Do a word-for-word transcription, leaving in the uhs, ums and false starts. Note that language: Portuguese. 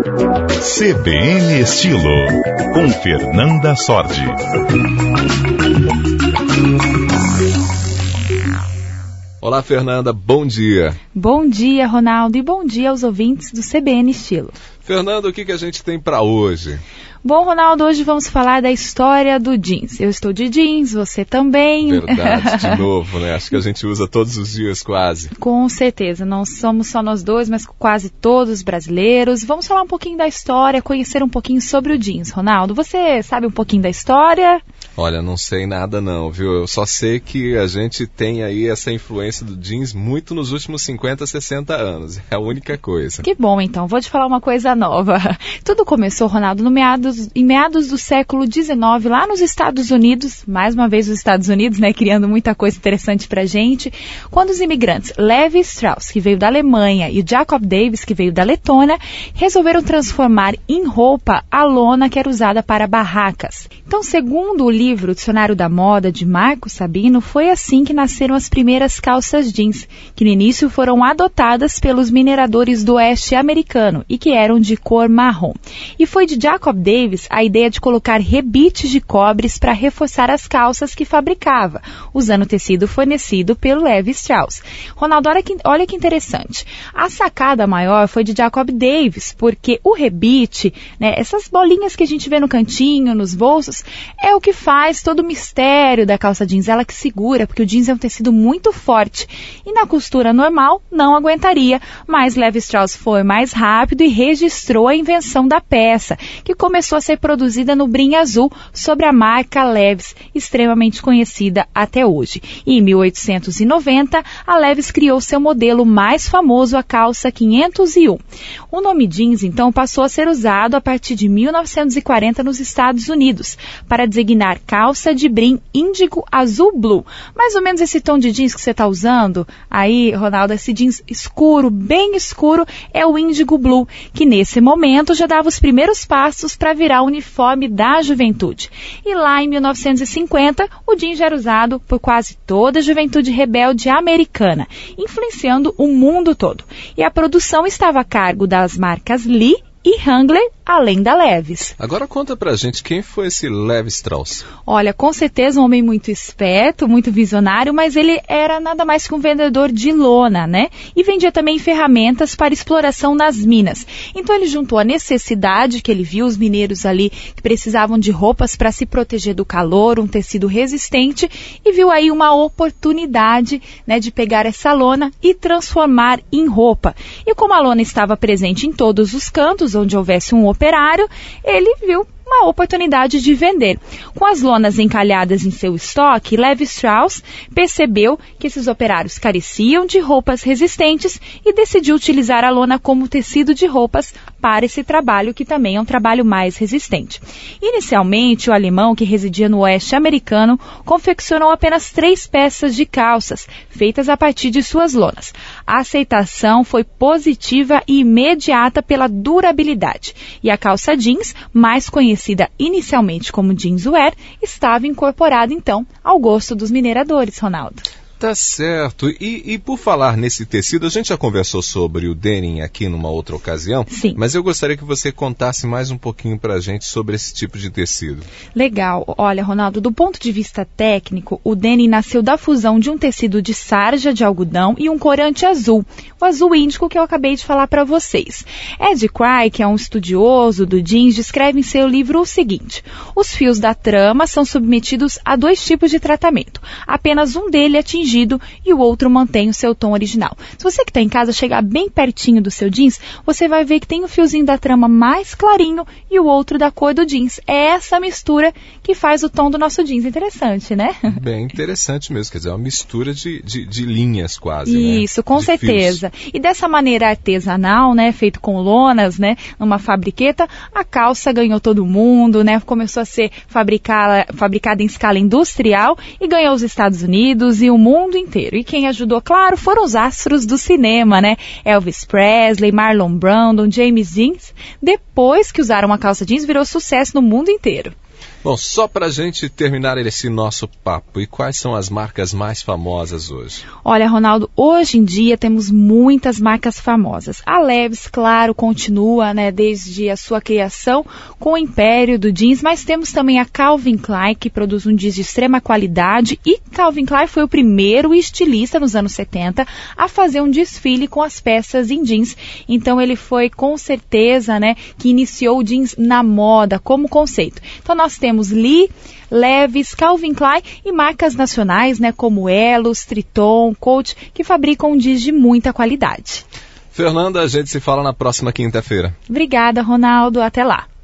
C B N Estilo, com Fernanda Sordi. Olá, Fernanda, bom dia. Bom dia, Ronaldo, e bom dia aos ouvintes do C B N Estilo. Fernanda, o que, que a gente tem para hoje? Bom, Ronaldo, hoje vamos falar da história do jeans. Eu estou de jeans, você também. Verdade, de novo, né? Acho que a gente usa todos os dias quase. Com certeza, não somos só nós dois, mas quase todos brasileiros. Vamos falar um pouquinho da história, conhecer um pouquinho sobre o jeans. Ronaldo, você sabe um pouquinho da história? Olha, não sei nada não, viu? Eu só sei que a gente tem aí essa influência do jeans muito nos últimos cinquenta, sessenta anos. É a única coisa. Que bom, então. Vou te falar uma coisa nova. Tudo começou, Ronaldo, no meados em meados do século dezenove, lá nos Estados Unidos, mais uma vez os Estados Unidos, né, criando muita coisa interessante pra gente, quando os imigrantes Levi Strauss, que veio da Alemanha, e o Jacob Davis, que veio da Letônia, resolveram transformar em roupa a lona que era usada para barracas. Então, segundo o livro Dicionário da Moda, de Marco Sabino, foi assim que nasceram as primeiras calças jeans, que no início foram adotadas pelos mineradores do oeste americano e que eram de cor marrom. E foi de Jacob Davis a ideia de colocar rebites de cobres para reforçar as calças que fabricava, usando tecido fornecido pelo Levi Strauss. Ronaldo, olha que, olha que interessante. A sacada maior foi de Jacob Davis, porque o rebite, né, essas bolinhas que a gente vê no cantinho, nos bolsos, é o que faz todo o mistério da calça jeans, ela que segura, porque o jeans é um tecido muito forte e na costura normal não aguentaria, mas Levi Strauss foi mais rápido e registrou a invenção da peça, que começou a ser produzida no brim azul sob a marca Levi's, extremamente conhecida até hoje. E em mil oitocentos e noventa, a Levi's criou seu modelo mais famoso, a calça quinhentos e um. O nome jeans, então, passou a ser usado a partir de mil novecentos e quarenta nos Estados Unidos, para designar calça de brim índigo azul blue. Mais ou menos esse tom de jeans que você está usando aí, Ronaldo, esse jeans escuro, bem escuro, é o índigo blue, que nesse momento já dava os primeiros passos para virar o uniforme da juventude. E lá em mil novecentos e cinquenta, o jeans já era usado por quase toda a juventude rebelde americana, influenciando o mundo todo. E a produção estava a cargo das marcas Lee e Wrangler, além da Levi's. Agora conta pra gente quem foi esse Levi Strauss. Olha, com certeza um homem muito esperto, muito visionário, mas ele era nada mais que um vendedor de lona, né? E vendia também ferramentas para exploração nas minas. Então ele juntou a necessidade que ele viu, os mineiros ali que precisavam de roupas para se proteger do calor, um tecido resistente, e viu aí uma oportunidade, né, de pegar essa lona e transformar em roupa. E como a lona estava presente em todos os cantos, onde houvesse um operário, ele viu uma oportunidade de vender. Com as lonas encalhadas em seu estoque, Levi Strauss percebeu que esses operários careciam de roupas resistentes e decidiu utilizar a lona como tecido de roupas para esse trabalho, que também é um trabalho mais resistente. Inicialmente, o alemão, que residia no oeste americano, confeccionou apenas três peças de calças, feitas a partir de suas lonas. A aceitação foi positiva e imediata pela durabilidade, e a calça jeans, mais conhecida conhecida inicialmente como jeanswear, estava incorporada então ao gosto dos mineradores, Ronaldo. Tá certo. E, e por falar nesse tecido, a gente já conversou sobre o denim aqui numa outra ocasião. Sim. Mas eu gostaria que você contasse mais um pouquinho pra gente sobre esse tipo de tecido. Legal. Olha, Ronaldo, do ponto de vista técnico, o denim nasceu da fusão de um tecido de sarja de algodão e um corante azul, o azul índico que eu acabei de falar para vocês. Ed Cry, que é um estudioso do jeans, descreve em seu livro o seguinte: os fios da trama são submetidos a dois tipos de tratamento. Apenas um deles atinge e o outro mantém o seu tom original. Se você que está em casa chegar bem pertinho do seu jeans, você vai ver que tem o fiozinho da trama mais clarinho e o outro da cor do jeans. É essa mistura que faz o tom do nosso jeans. Interessante, né? Bem interessante mesmo, quer dizer, é uma mistura de, de, de linhas quase, né? Isso, com de certeza. Fios. E dessa maneira artesanal, né, feito com lonas, né, numa fabriqueta, a calça ganhou todo mundo, né, começou a ser fabricada, fabricada em escala industrial e ganhou os Estados Unidos e o mundo mundo inteiro. E quem ajudou, claro, foram os astros do cinema, né? Elvis Presley, Marlon Brando, James Dean. Depois que usaram a calça jeans, virou sucesso no mundo inteiro. Bom, só para a gente terminar esse nosso papo, e quais são as marcas mais famosas hoje? Olha, Ronaldo, hoje em dia temos muitas marcas famosas. A Levi's, claro, continua, né, desde a sua criação com o império do jeans, mas temos também a Calvin Klein, que produz um jeans de extrema qualidade, e Calvin Klein foi o primeiro estilista nos anos setenta a fazer um desfile com as peças em jeans. Então ele foi com certeza, né, que iniciou o jeans na moda como conceito. Então nós temos Lee, Levi's, Calvin Klein e marcas nacionais, né, como Elos, Triton, Coach, que fabricam jeans de muita qualidade. Fernanda, a gente se fala na próxima quinta-feira. Obrigada, Ronaldo. Até lá.